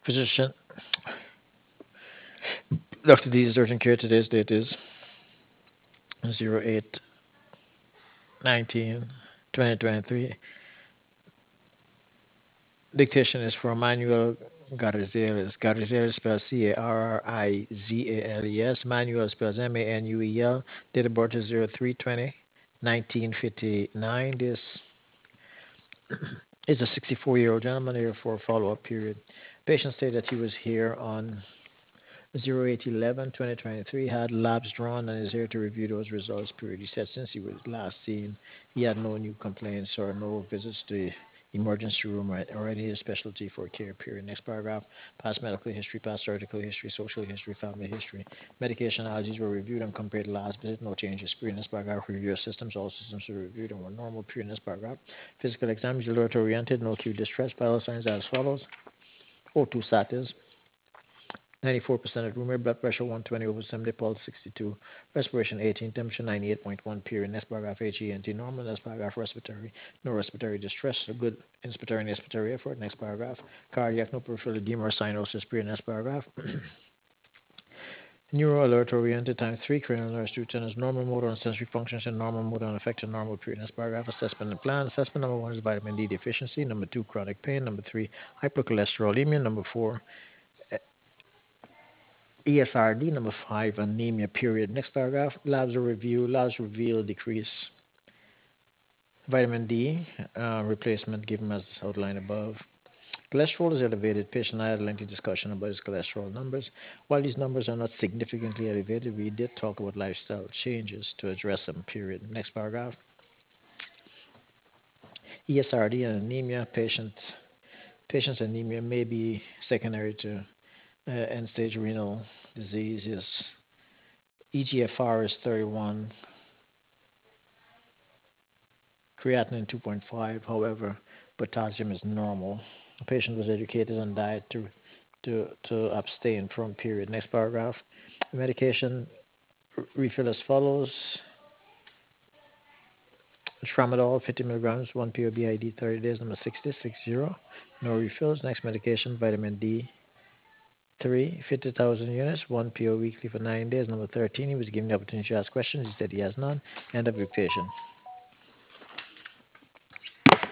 Physician, Dr. D's urgent care. Today's date is 08/19/2023. Dictation is for Manuel Garrizales. Garrizales spells Carrizales. Manuel spells Manuel. Date of birth is 03/20/1959. This is a 64-year-old gentleman here for a follow-up period. Patient stated that he was here on 08/11/2023, had labs drawn, and is here to review those results period. He said since he was last seen, he had no new complaints or no visits to the emergency room or any specialty for care period. Next paragraph, past medical history, past surgical history, social history, family history. Medication allergies were reviewed and compared to last visit, no changes period. Next paragraph, review of systems, all systems were reviewed and were normal period. Next paragraph, physical exam, alert oriented, no acute distress, vital signs as follows. O2 status, 94% at room air, blood pressure 120/70, pulse 62, respiration 18, temperature 98.1 period. Next paragraph, HENT normal. Next paragraph, respiratory, no respiratory distress, a good inspiratory and expiratory effort. Next paragraph, cardiac, no peripheral edema or cyanosis period. Next paragraph, neuro alert oriented times 3, cranial nerves 2 tenors, normal motor and sensory functions and normal motor and affected normal period. Next paragraph, assessment and plan. Assessment number 1 is vitamin D deficiency. Number 2, chronic pain. Number 3, hypercholesterolemia. Number 4, ESRD. Number 5, anemia period. Next paragraph, labs review. Labs reveal decrease vitamin D replacement given as outlined above. Cholesterol is elevated. Patient and I had a lengthy discussion about his cholesterol numbers. While these numbers are not significantly elevated, we did talk about lifestyle changes to address them period. Next paragraph, ESRD and anemia. Patient's anemia may be secondary to end-stage renal disease. His EGFR is 31, creatinine 2.5. However, potassium is normal. The patient was educated on diet to abstain from period. Next paragraph. Medication refill as follows. Tramadol 50 milligrams, 1 PO BID 30 days, number 60. No refills. Next medication, vitamin D3, 50,000 units, 1 PO weekly for 9 days, number 13. He was given the opportunity to ask questions. He said he has none. End of dictation.